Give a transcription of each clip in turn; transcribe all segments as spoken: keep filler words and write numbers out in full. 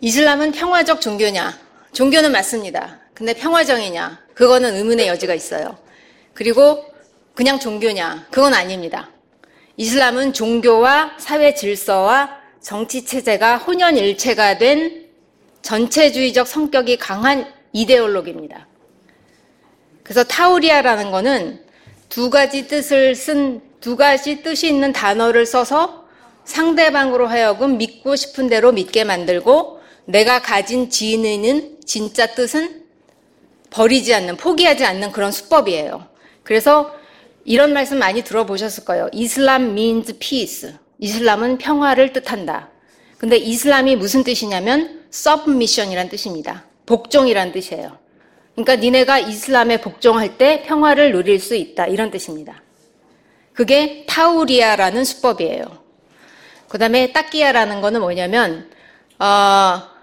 이슬람은 평화적 종교냐? 종교는 맞습니다. 근데 평화적이냐? 그거는 의문의 여지가 있어요. 그리고 그냥 종교냐? 그건 아닙니다. 이슬람은 종교와 사회 질서와 정치 체제가 혼연일체가 된 전체주의적 성격이 강한 이데올로기입니다. 그래서 타우리아라는 거는 두 가지 뜻을 쓴, 두 가지 뜻이 있는 단어를 써서 상대방으로 하여금 믿고 싶은 대로 믿게 만들고 내가 가진 진의는 진짜 뜻은 버리지 않는, 포기하지 않는 그런 수법이에요. 그래서 이런 말씀 많이 들어보셨을 거예요. 이슬람 means peace. 이슬람은 평화를 뜻한다. 근데 이슬람이 무슨 뜻이냐면 submission이란 뜻입니다. 복종이란 뜻이에요. 그러니까 니네가 이슬람에 복종할 때 평화를 누릴 수 있다. 이런 뜻입니다. 그게 타우리아라는 수법이에요. 그 다음에 따끼야라는 거는 뭐냐면 어,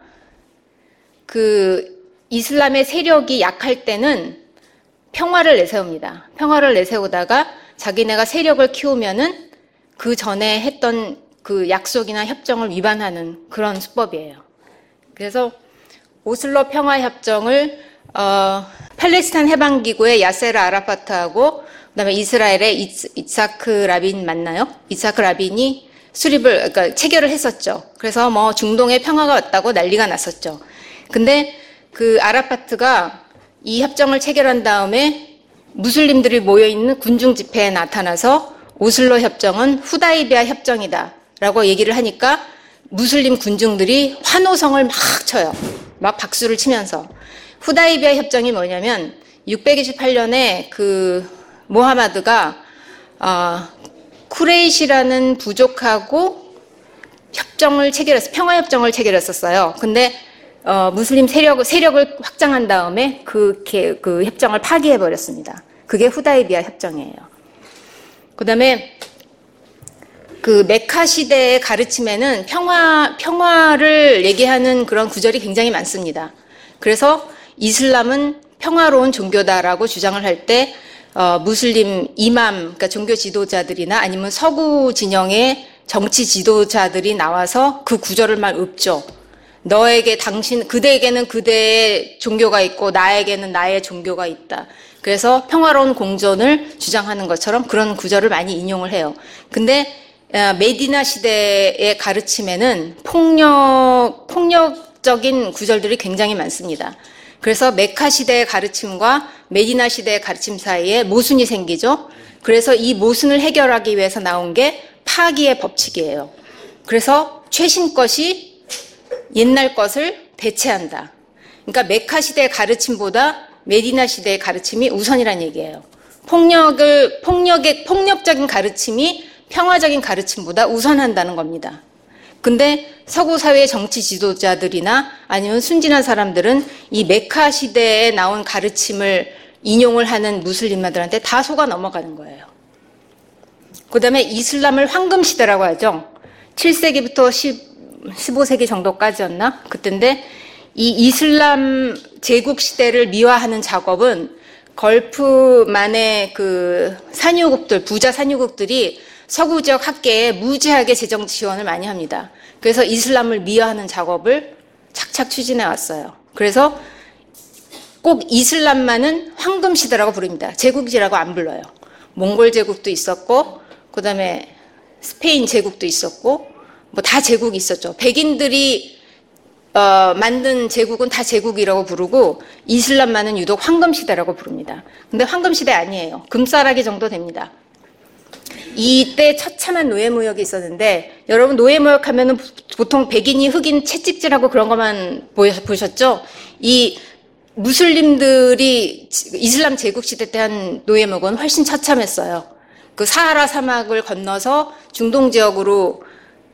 그 이슬람의 세력이 약할 때는 평화를 내세웁니다. 평화를 내세우다가 자기네가 세력을 키우면은 그 전에 했던 그 약속이나 협정을 위반하는 그런 수법이에요. 그래서 오슬로 평화협정을 어, 팔레스타인 해방기구의 야세르 아라파트하고 그다음에 이스라엘의 이츠, 이츠하크 라빈 맞나요? 이츠하크 라빈이 수립을 그러니까 체결을 했었죠. 그래서 뭐 중동에 평화가 왔다고 난리가 났었죠. 근데 그 아라파트가 이 협정을 체결한 다음에 무슬림들이 모여있는 군중 집회에 나타나서 오슬로 협정은 후다이비아 협정이다라고 얘기를 하니까 무슬림 군중들이 환호성을 막 쳐요. 막 박수를 치면서. 후다이비아 협정이 뭐냐면 육백이십팔 년에 그 모하마드가 어, 쿠레이시라는 부족하고 협정을 체결했어, 평화협정을 체결했었어요. 근데 어, 무슬림 세력, 세력을 확장한 다음에 그, 그 협정을 파기해버렸습니다. 그게 후다이비아 협정이에요. 그 다음에 그 메카 시대의 가르침에는 평화, 평화를 얘기하는 그런 구절이 굉장히 많습니다. 그래서 이슬람은 평화로운 종교다라고 주장을 할 때, 어, 무슬림 이맘, 그러니까 종교 지도자들이나 아니면 서구 진영의 정치 지도자들이 나와서 그 구절을 막 읊죠. 너에게 당신, 그대에게는 그대의 종교가 있고 나에게는 나의 종교가 있다. 그래서 평화로운 공존을 주장하는 것처럼 그런 구절을 많이 인용을 해요. 근데 메디나 시대의 가르침에는 폭력, 폭력적인 구절들이 굉장히 많습니다. 그래서 메카 시대의 가르침과 메디나 시대의 가르침 사이에 모순이 생기죠. 그래서 이 모순을 해결하기 위해서 나온 게 파기의 법칙이에요. 그래서 최신 것이 옛날 것을 대체한다. 그러니까 메카 시대의 가르침보다 메디나 시대의 가르침이 우선이란 얘기예요. 폭력을, 폭력의, 폭력적인 가르침이 평화적인 가르침보다 우선한다는 겁니다. 근데 서구 사회의 정치 지도자들이나 아니면 순진한 사람들은 이 메카 시대에 나온 가르침을 인용을 하는 무슬림들한테 다 속아 넘어가는 거예요. 그 다음에 이슬람을 황금 시대라고 하죠. 칠 세기부터 십오 세기 정도까지였나? 그때인데 이 이슬람 제국 시대를 미화하는 작업은 걸프만의 그 산유국들, 부자 산유국들이 서구 지역 학계에 무지하게 재정 지원을 많이 합니다. 그래서 이슬람을 미화하는 작업을 착착 추진해 왔어요. 그래서 꼭 이슬람만은 황금 시대라고 부릅니다. 제국이라고 안 불러요. 몽골 제국도 있었고, 그 다음에 스페인 제국도 있었고, 뭐 다 제국이 있었죠. 백인들이 어, 만든 제국은 다 제국이라고 부르고 이슬람만은 유독 황금시대라고 부릅니다. 근데 황금시대 아니에요. 금싸라기 정도 됩니다. 이때 처참한 노예무역이 있었는데 여러분 노예무역 하면은 보통 백인이 흑인 채찍질하고 그런 것만 보셨죠? 이 무슬림들이 이슬람 제국시대 때 한 노예무역은 훨씬 처참했어요. 그 사하라 사막을 건너서 중동 지역으로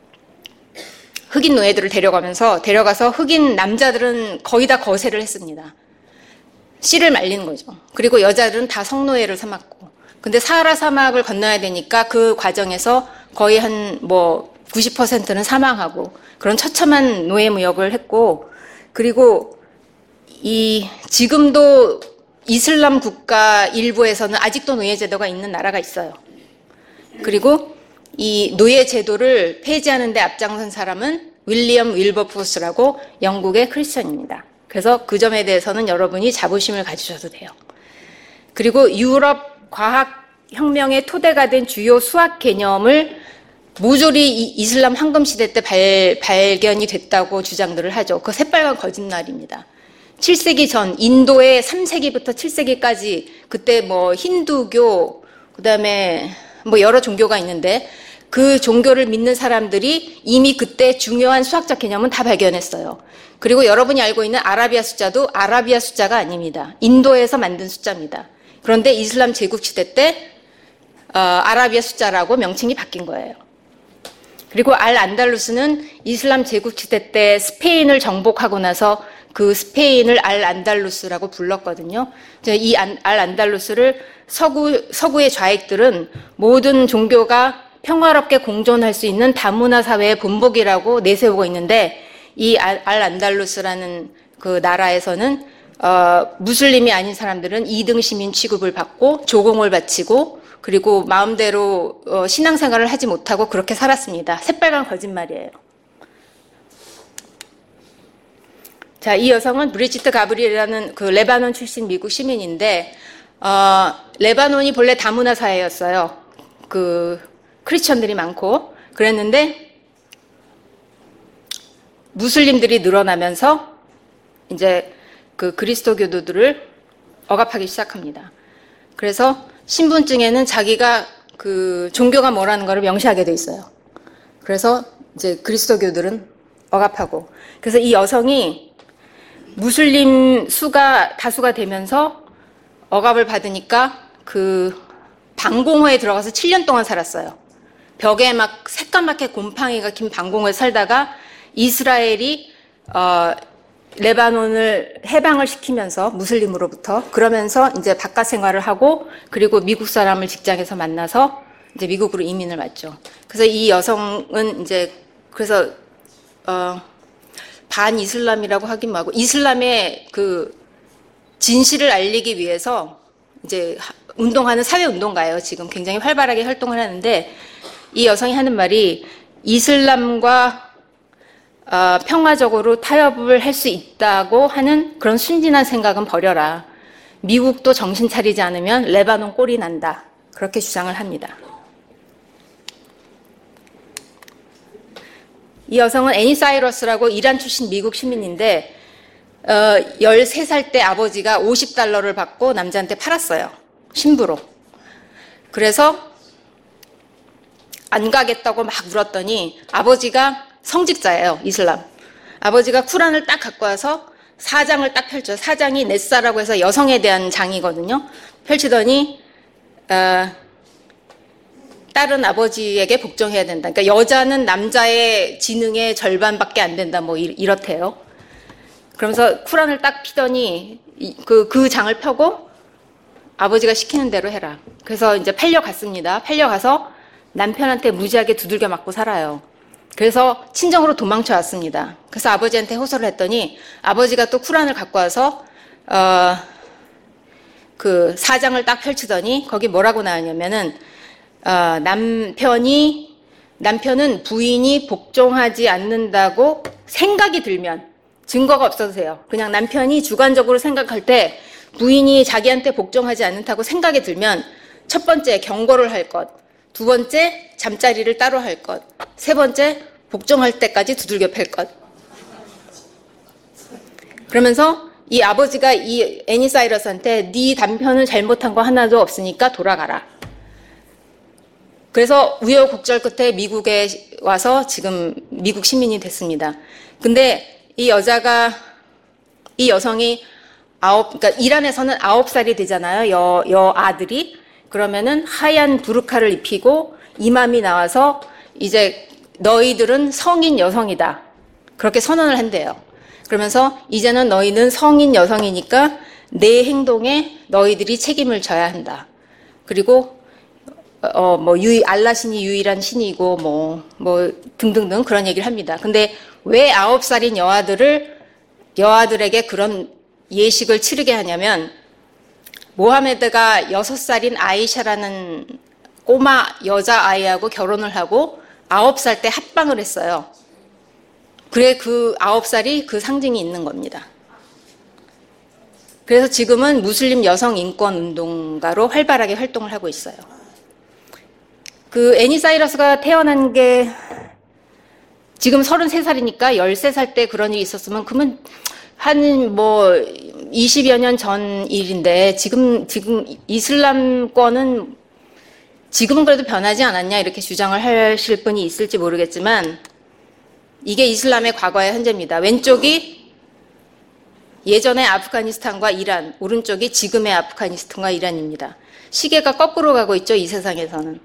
흑인 노예들을 데려가면서 데려가서 흑인 남자들은 거의 다 거세를 했습니다. 씨를 말리는 거죠. 그리고 여자들은 다 성노예를 삼았고. 근데 사하라 사막을 건너야 되니까 그 과정에서 거의 한 뭐 구십 퍼센트는 사망하고 그런 처참한 노예 무역을 했고, 그리고 이 지금도 이슬람 국가 일부에서는 아직도 노예 제도가 있는 나라가 있어요. 그리고 이 노예 제도를 폐지하는 데 앞장선 사람은 윌리엄 윌버포스라고 영국의 크리스천입니다. 그래서 그 점에 대해서는 여러분이 자부심을 가지셔도 돼요. 그리고 유럽 과학혁명의 토대가 된 주요 수학 개념을 모조리 이슬람 황금시대 때 발, 발견이 됐다고 주장들을 하죠. 그거 새빨간 거짓말입니다. 칠 세기 전, 인도의 삼 세기부터 칠 세기까지 그때 뭐 힌두교, 그 다음에 뭐 여러 종교가 있는데 그 종교를 믿는 사람들이 이미 그때 중요한 수학적 개념은 다 발견했어요. 그리고 여러분이 알고 있는 아라비아 숫자도 아라비아 숫자가 아닙니다. 인도에서 만든 숫자입니다. 그런데 이슬람 제국시대 때 어, 아라비아 숫자라고 명칭이 바뀐 거예요. 그리고 알 안달루스는 이슬람 제국시대 때 스페인을 정복하고 나서 그 스페인을 알 안달루스라고 불렀거든요. 이 알 안달루스를 서구, 서구의 좌익들은 모든 종교가 평화롭게 공존할 수 있는 다문화 사회의 본보기라고 내세우고 있는데 이 알 안달루스라는 그 나라에서는 어, 무슬림이 아닌 사람들은 이등 시민 취급을 받고 조공을 바치고 그리고 마음대로 어, 신앙생활을 하지 못하고 그렇게 살았습니다. 새빨간 거짓말이에요. 자, 이 여성은 브리지트 가브리엘이라는 그 레바논 출신 미국 시민인데 어, 레바논이 본래 다문화 사회였어요. 그 크리스천들이 많고 그랬는데 무슬림들이 늘어나면서 이제 그 그리스도교도들을 억압하기 시작합니다. 그래서 신분증에는 자기가 그 종교가 뭐라는 거를 명시하게 돼 있어요. 그래서 이제 그리스도교들은 억압하고 그래서 이 여성이 무슬림 수가 다수가 되면서 억압을 받으니까 그 방공호에 들어가서 칠 년 동안 살았어요. 벽에 막 새까맣게 곰팡이가 긴 방공호에 살다가 이스라엘이 어, 레바논을 해방을 시키면서 무슬림으로부터 그러면서 이제 바깥 생활을 하고 그리고 미국 사람을 직장에서 만나서 이제 미국으로 이민을 왔죠. 그래서 이 여성은 이제 그래서 어, 반 이슬람이라고 하긴 뭐하고 이슬람의 그 진실을 알리기 위해서 이제 운동하는 사회 운동가예요. 지금 굉장히 활발하게 활동을 하는데 이 여성이 하는 말이 이슬람과 어, 평화적으로 타협을 할 수 있다고 하는 그런 순진한 생각은 버려라. 미국도 정신 차리지 않으면 레바논 꼴이 난다. 그렇게 주장을 합니다. 이 여성은 애니 사이러스라고 이란 출신 미국 시민인데 어, 열세 살 때 아버지가 오십 달러를 받고 남자한테 팔았어요. 신부로. 그래서 안 가겠다고 막 물었더니 아버지가 성직자예요. 이슬람. 아버지가 쿠란을 딱 갖고 와서 사장을 딱 펼쳐요. 사장이 네사라고 해서 여성에 대한 장이거든요. 펼치더니 어, 딸은 아버지에게 복종해야 된다. 그러니까 여자는 남자의 지능의 절반밖에 안 된다. 뭐 이렇대요. 그러면서 쿠란을 딱 피더니 그, 그 장을 펴고 아버지가 시키는 대로 해라. 그래서 이제 팔려갔습니다. 팔려가서 남편한테 무지하게 두들겨 맞고 살아요. 그래서 친정으로 도망쳐 왔습니다. 그래서 아버지한테 호소를 했더니 아버지가 또 쿠란을 갖고 와서 어, 그 사장을 딱 펼치더니 거기 뭐라고 나왔냐면은 어, 남편이 남편은 부인이 복종하지 않는다고 생각이 들면 증거가 없어도 돼요. 그냥 남편이 주관적으로 생각할 때 부인이 자기한테 복종하지 않는다고 생각이 들면 첫 번째 경고를 할 것, 두 번째 잠자리를 따로 할 것, 세 번째 복종할 때까지 두들겨 팰 것. 그러면서 이 아버지가 이 애니 사이러스한테 네 남편은 잘못한 거 하나도 없으니까 돌아가라. 그래서 우여곡절 끝에 미국에 와서 지금 미국 시민이 됐습니다. 근데 이 여자가 이 여성이 아홉 그러니까 이란에서는 아홉 살이 되잖아요. 여, 여 아들이. 그러면은 하얀 부르카를 입히고 이맘이 나와서 이제 너희들은 성인 여성이다. 그렇게 선언을 한대요. 그러면서 이제는 너희는 성인 여성이니까 내 행동에 너희들이 책임을 져야 한다. 그리고 어 뭐 유일 알라 신이 유일한 신이고 뭐뭐 뭐 등등등 그런 얘기를 합니다. 근데 왜 아홉 살인 여아들을 여아들에게 그런 예식을 치르게 하냐면 모하메드가 여섯 살인 아이샤라는 꼬마 여자아이하고 결혼을 하고 아홉 살 때 합방을 했어요. 그래 그 아홉 살이 그 상징이 있는 겁니다. 그래서 지금은 무슬림 여성 인권 운동가로 활발하게 활동을 하고 있어요. 그 애니 사이러스가 태어난 게 지금 서른세 살이니까 열세 살 때 그런 일이 있었으면 그러면 한 뭐 이십여 년 전 일인데 지금 지금 이슬람권은 지금은 그래도 변하지 않았냐 이렇게 주장을 하실 분이 있을지 모르겠지만 이게 이슬람의 과거의 현재입니다. 왼쪽이 예전의 아프가니스탄과 이란, 오른쪽이 지금의 아프가니스탄과 이란입니다. 시계가 거꾸로 가고 있죠, 이 세상에서는.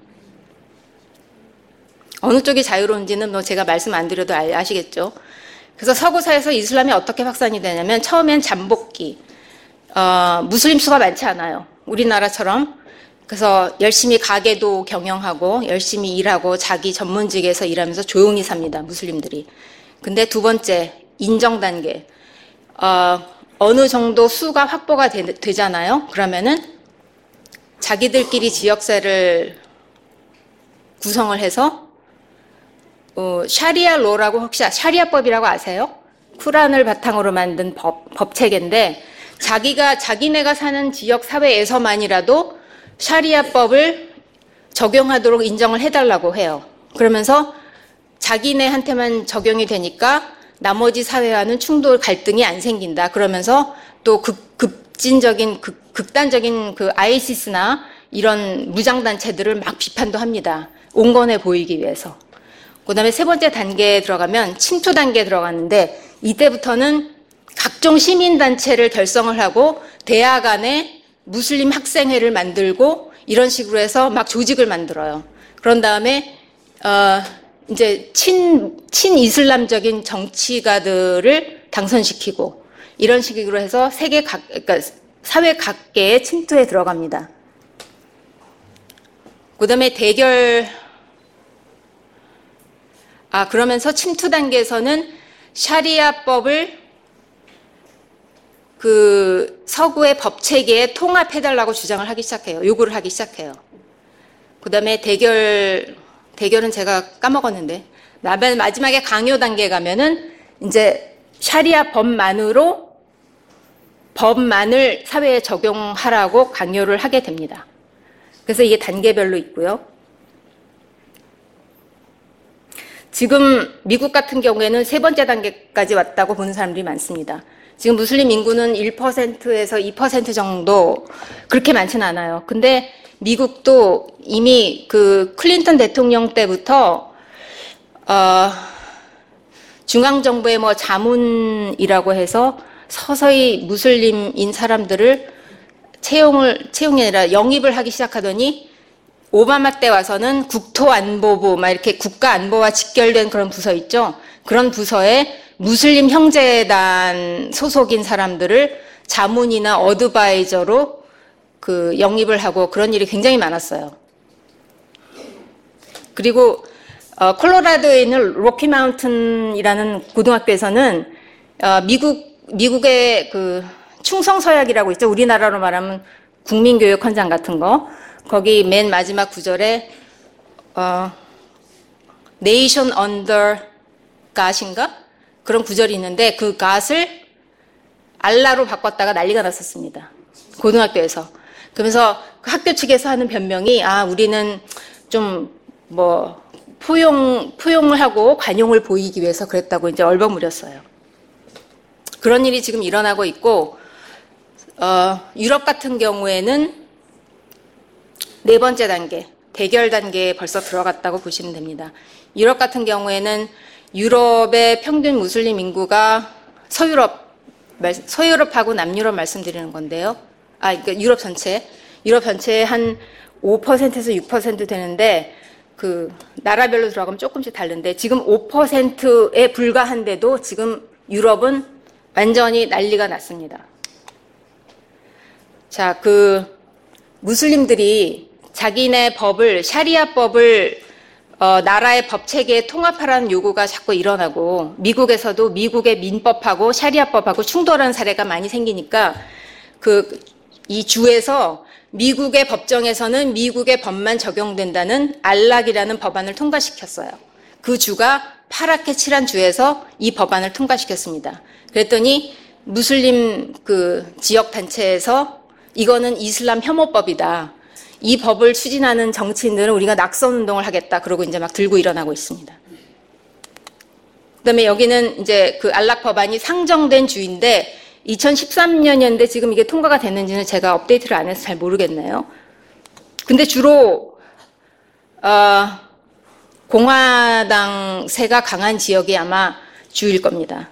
어느 쪽이 자유로운지는 뭐 제가 말씀 안 드려도 아시겠죠. 그래서 서구사에서 이슬람이 어떻게 확산이 되냐면 처음엔 잠복기, 어, 무슬림 수가 많지 않아요. 우리나라처럼. 그래서 열심히 가게도 경영하고 열심히 일하고 자기 전문직에서 일하면서 조용히 삽니다, 무슬림들이. 근데 두 번째, 인정 단계. 어, 어느 정도 수가 확보가 되, 되잖아요. 그러면은 자기들끼리 지역세를 구성을 해서 어, 샤리아 로라고 혹시 샤리아법이라고 아세요? 쿠란을 바탕으로 만든 법, 법체계인데 자기가 자기네가 사는 지역 사회에서만이라도 샤리아법을 적용하도록 인정을 해달라고 해요. 그러면서 자기네한테만 적용이 되니까 나머지 사회와는 충돌, 갈등이 안 생긴다. 그러면서 또 극, 급진적인, 극, 극단적인 그 아이시스나 이런 무장단체들을 막 비판도 합니다. 온건해 보이기 위해서. 그 다음에 세 번째 단계에 들어가면 침투 단계에 들어갔는데 이때부터는 각종 시민단체를 결성을 하고 대학 안에 무슬림 학생회를 만들고 이런 식으로 해서 막 조직을 만들어요. 그런 다음에 어 이제 친, 친이슬람적인 정치가들을 당선시키고 이런 식으로 해서 세계 각, 그러니까 사회 각계에 침투에 들어갑니다. 그 다음에 대결, 아, 그러면서 침투 단계에서는 샤리아법을 그 서구의 법 체계에 통합해달라고 주장을 하기 시작해요. 요구를 하기 시작해요. 그 다음에 대결, 대결은 제가 까먹었는데, 마지막에 강요 단계에 가면은 이제 샤리아 법만으로 법만을 사회에 적용하라고 강요를 하게 됩니다. 그래서 이게 단계별로 있고요. 지금 미국 같은 경우에는 세 번째 단계까지 왔다고 보는 사람들이 많습니다. 지금 무슬림 인구는 일 퍼센트에서 이 퍼센트 정도 그렇게 많지는 않아요. 근데 미국도 이미 그 클린턴 대통령 때부터 어, 중앙정부의 뭐 자문이라고 해서 서서히 무슬림인 사람들을 채용을, 채용이 아니라 영입을 하기 시작하더니 오바마 때 와서는 국토안보부, 막 이렇게 국가안보와 직결된 그런 부서 있죠. 그런 부서에 무슬림 형제단 소속인 사람들을 자문이나 어드바이저로 그 영입을 하고 그런 일이 굉장히 많았어요. 그리고 어, 콜로라도에 있는 로키 마운틴이라는 고등학교에서는 어, 미국 미국의 그 충성 서약이라고 있죠. 우리나라로 말하면 국민교육 헌장 같은 거. 거기 맨 마지막 구절에 어, Nation under God인가? 그런 구절이 있는데 그 God을 알라로 바꿨다가 난리가 났었습니다. 고등학교에서. 그러면서 그 학교 측에서 하는 변명이 아 우리는 좀 뭐 포용 포용을 하고 관용을 보이기 위해서 그랬다고 이제 얼버무렸어요. 그런 일이 지금 일어나고 있고 어, 유럽 같은 경우에는 네 번째 단계, 대결 단계에 벌써 들어갔다고 보시면 됩니다. 유럽 같은 경우에는 유럽의 평균 무슬림 인구가 서유럽, 서유럽하고 남유럽 말씀드리는 건데요. 아, 그러니까 유럽 전체, 유럽 전체에 한 오 퍼센트에서 육 퍼센트 되는데 그 나라별로 들어가면 조금씩 다른데 지금 오 퍼센트에 불과한데도 지금 유럽은 완전히 난리가 났습니다. 자, 그 무슬림들이 자기네 법을 샤리아법을 어, 나라의 법 체계에 통합하라는 요구가 자꾸 일어나고 미국에서도 미국의 민법하고 샤리아법하고 충돌하는 사례가 많이 생기니까 그 이 주에서 미국의 법정에서는 미국의 법만 적용된다는 알락이라는 법안을 통과시켰어요. 그 주가 파랗게 칠한 주에서 이 법안을 통과시켰습니다. 그랬더니 무슬림 그 지역 단체에서 이거는 이슬람 혐오법이다. 이 법을 추진하는 정치인들은 우리가 낙선 운동을 하겠다. 그러고 이제 막 들고 일어나고 있습니다. 그다음에 여기는 이제 그 안락 법안이 상정된 주인데 이천십삼 년이었는데 지금 이게 통과가 됐는지는 제가 업데이트를 안 해서 잘 모르겠네요. 근데 주로 어, 공화당세가 강한 지역이 아마 주일 겁니다.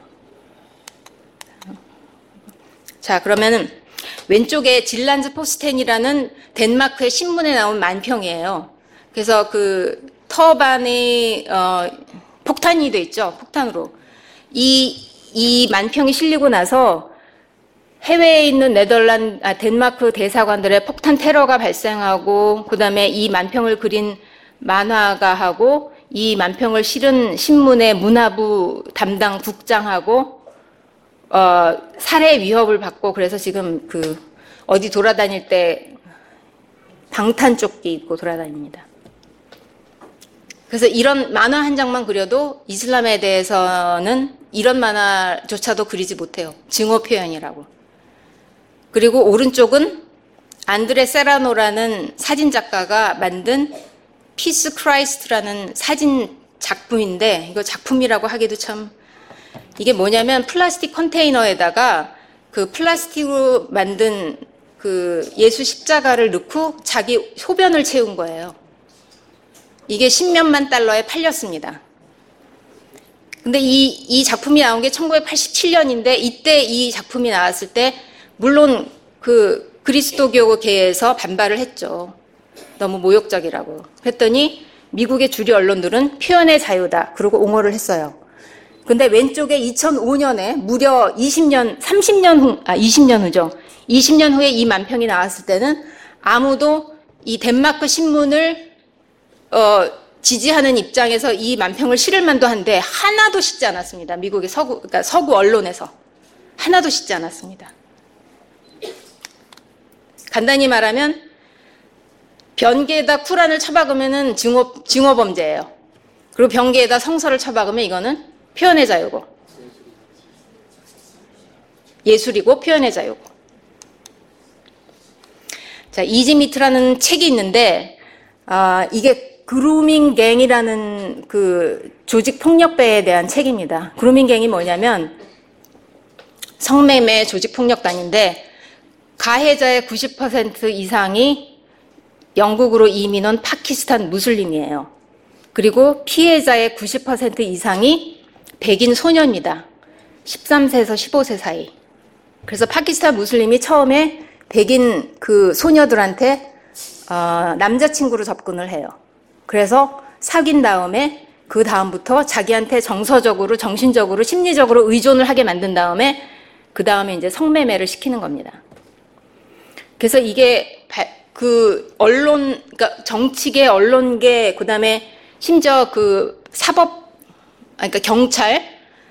자, 그러면은 왼쪽에 질란즈 포스텐이라는 덴마크의 신문에 나온 만평이에요. 그래서 그 터반이 어, 폭탄이 돼 있죠. 폭탄으로. 이, 이 만평이 실리고 나서 해외에 있는 네덜란드, 아, 덴마크 대사관들의 폭탄 테러가 발생하고, 그 다음에 이 만평을 그린 만화가하고, 이 만평을 실은 신문의 문화부 담당 국장하고, 어, 살해 위협을 받고, 그래서 지금 그, 어디 돌아다닐 때 방탄조끼 입고 돌아다닙니다. 그래서 이런 만화 한 장만 그려도 이슬람에 대해서는 이런 만화조차도 그리지 못해요. 증오 표현이라고. 그리고 오른쪽은 안드레 세라노라는 사진작가가 만든 피스 크라이스트라는 사진 작품인데, 이거 작품이라고 하기도 참, 이게 뭐냐면 플라스틱 컨테이너에다가 그 플라스틱으로 만든 그 예수 십자가를 넣고 자기 소변을 채운 거예요. 이게 십몇만 달러에 팔렸습니다. 근데 이, 이 작품이 나온 게 천구백팔십칠 년인데 이때 이 작품이 나왔을 때 물론 그 그리스도교계에서 반발을 했죠. 너무 모욕적이라고. 그랬더니 미국의 주류 언론들은 표현의 자유다. 그러고 옹호를 했어요. 근데 왼쪽에 이천오 년에 무려 이십 년, 삼십 년 후, 아, 이십 년 후죠. 이십 년 후에 이 만평이 나왔을 때는 아무도 이 덴마크 신문을 어, 지지하는 입장에서 이 만평을 실을 만도 한데 하나도 싣지 않았습니다. 미국의 서구, 그러니까 서구 언론에서 하나도 싣지 않았습니다. 간단히 말하면 변기에다 쿠란을 쳐박으면은 증오, 증오범죄예요. 그리고 변기에다 성서를 쳐박으면 이거는 표현의 자유고 예술이고 표현의 자유고. 자, 이지미트라는 책이 있는데 아, 이게 그루밍 갱이라는 그 조직 폭력배에 대한 책입니다. 그루밍 갱이 뭐냐면 성매매 조직 폭력단인데 가해자의 구십 퍼센트 이상이 영국으로 이민 온 파키스탄 무슬림이에요. 그리고 피해자의 구십 퍼센트 이상이 백인 소녀입니다. 십삼 세에서 십오 세 사이. 그래서 파키스탄 무슬림이 처음에 백인 그 소녀들한테 어, 남자친구로 접근을 해요. 그래서 사귄 다음에 그 다음부터 자기한테 정서적으로, 정신적으로, 심리적으로 의존을 하게 만든 다음에 그 다음에 이제 성매매를 시키는 겁니다. 그래서 이게 그 언론, 그러니까 정치계, 언론계, 그 다음에 심지어 그 사법, 그러니까 경찰까지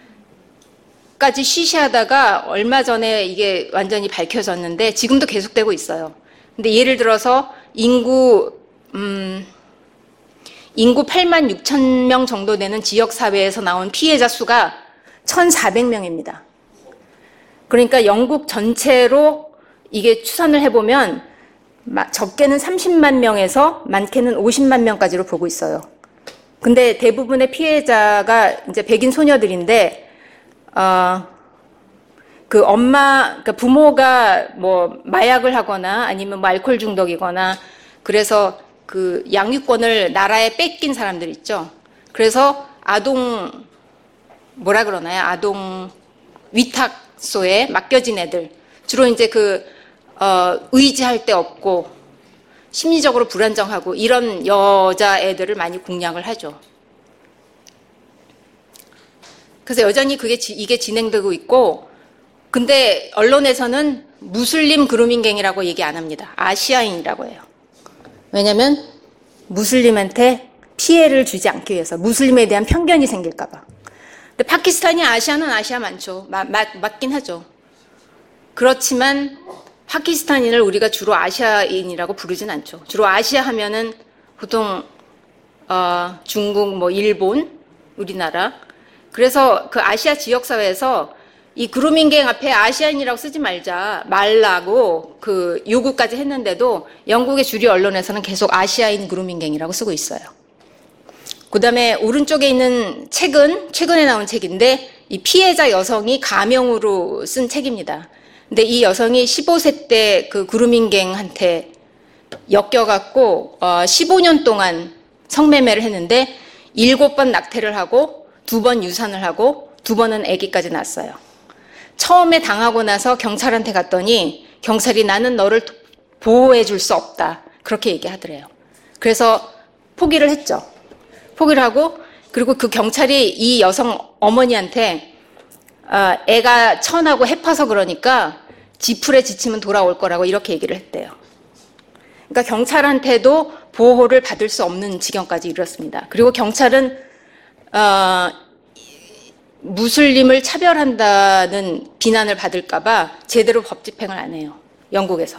쉬쉬하다가 얼마 전에 이게 완전히 밝혀졌는데 지금도 계속되고 있어요. 근데 예를 들어서 인구, 음, 인구 팔만 육천 명 정도 되는 지역사회에서 나온 피해자 수가 천사백 명입니다. 그러니까 영국 전체로 이게 추산을 해보면 적게는 삼십만 명에서 많게는 오십만 명까지로 보고 있어요. 근데 대부분의 피해자가 이제 백인 소녀들인데, 어, 그 엄마, 그러니까 부모가 뭐 마약을 하거나 아니면 뭐 알코올 중독이거나 그래서 그 양육권을 나라에 뺏긴 사람들 있죠. 그래서 아동, 뭐라 그러나요? 아동 위탁소에 맡겨진 애들. 주로 이제 그, 어, 의지할 데 없고, 심리적으로 불안정하고, 이런 여자애들을 많이 공략을 하죠. 그래서 여전히 그게, 이게 진행되고 있고, 근데 언론에서는 무슬림 그루밍갱이라고 얘기 안 합니다. 아시아인이라고 해요. 왜냐면, 무슬림한테 피해를 주지 않기 위해서, 무슬림에 대한 편견이 생길까봐. 근데 파키스탄이 아시아는 아시아 많죠. 마, 마, 맞긴 하죠. 그렇지만 파키스탄인을 우리가 주로 아시아인이라고 부르진 않죠. 주로 아시아 하면은 보통 어, 중국, 뭐 일본 우리나라. 그래서 그 아시아 지역사회에서 이 그루밍갱 앞에 아시아인이라고 쓰지 말자, 말라고 그 요구까지 했는데도 영국의 주류 언론에서는 계속 아시아인 그루밍갱이라고 쓰고 있어요. 그 다음에 오른쪽에 있는 책은 최근에 나온 책인데 이 피해자 여성이 가명으로 쓴 책입니다. 근데 이 여성이 십오 세 때 그 그루밍갱한테 엮여갖고 어 십오 년 동안 성매매를 했는데 일곱 번 낙태를 하고 두 번 유산을 하고 두 번은 아기까지 낳았어요. 처음에 당하고 나서 경찰한테 갔더니 경찰이 나는 너를 보호해 줄 수 없다. 그렇게 얘기하더래요. 그래서 포기를 했죠. 포기를 하고 그리고 그 경찰이 이 여성 어머니한테 아, 애가 천하고 해파서 그러니까 지풀에 지치면 돌아올 거라고 이렇게 얘기를 했대요. 그러니까 경찰한테도 보호를 받을 수 없는 지경까지 이르렀습니다. 그리고 경찰은 어, 무슬림을 차별한다는 비난을 받을까 봐 제대로 법 집행을 안 해요. 영국에서.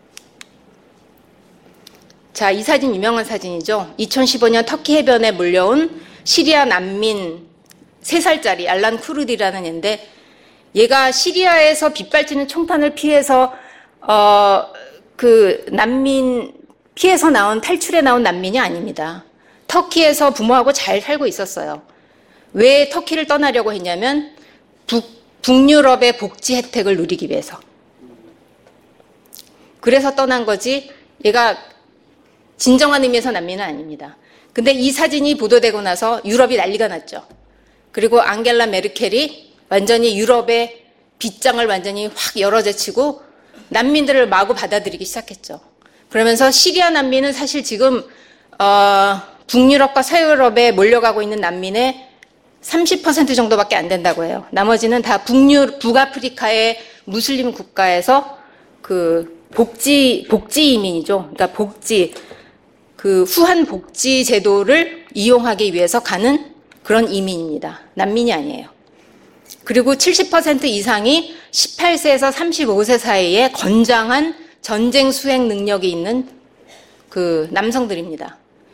자, 이 사진 유명한 사진이죠. 이천십오 년 터키 해변에 몰려온 시리아 난민 세 살짜리 알란 쿠르디라는 애인데 얘가 시리아에서 빗발치는 총탄을 피해서 어, 그 난민 피해서 나온 탈출해 나온 난민이 아닙니다. 터키에서 부모하고 잘 살고 있었어요. 왜 터키를 떠나려고 했냐면 북, 북유럽의 복지 혜택을 누리기 위해서. 그래서 떠난 거지 얘가 진정한 의미에서 난민은 아닙니다. 근데 이 사진이 보도되고 나서 유럽이 난리가 났죠. 그리고 앙겔라 메르켈이 완전히 유럽의 빗장을 완전히 확 열어제치고 난민들을 마구 받아들이기 시작했죠. 그러면서 시리아 난민은 사실 지금 어, 북유럽과 서유럽에 몰려가고 있는 난민의 삼십 퍼센트 정도밖에 안 된다고 해요. 나머지는 다 북유, 북아프리카의 무슬림 국가에서 그 복지, 복지 이민이죠. 그러니까 복지, 그 후한 복지 제도를 이용하기 위해서 가는 그런 이민입니다. 난민이 아니에요. 그리고 칠십 퍼센트 이상이 십팔 세에서 삼십오 세 사이에 건장한 전쟁 수행 능력이 있는 그 남성들입니다.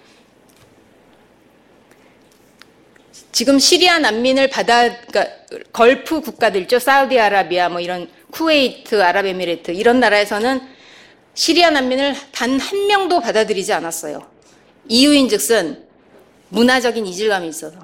지금 시리아 난민을 받아, 그러니까 걸프 국가들 있죠. 사우디아라비아, 뭐 이런 쿠웨이트, 아랍에미레이트 이런 나라에서는 시리아 난민을 단 한 명도 받아들이지 않았어요. 이유인즉슨 문화적인 이질감이 있어서.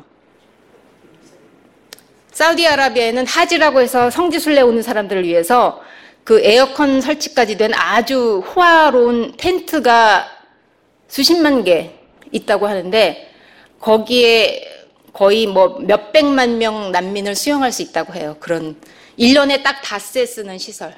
사우디아라비아에는 하지라고 해서 성지순례 오는 사람들을 위해서 그 에어컨 설치까지 된 아주 호화로운 텐트가 수십만 개 있다고 하는데 거기에 거의 뭐 몇백만 명 난민을 수용할 수 있다고 해요. 그런 일 년에 딱 닷새 쓰는 시설.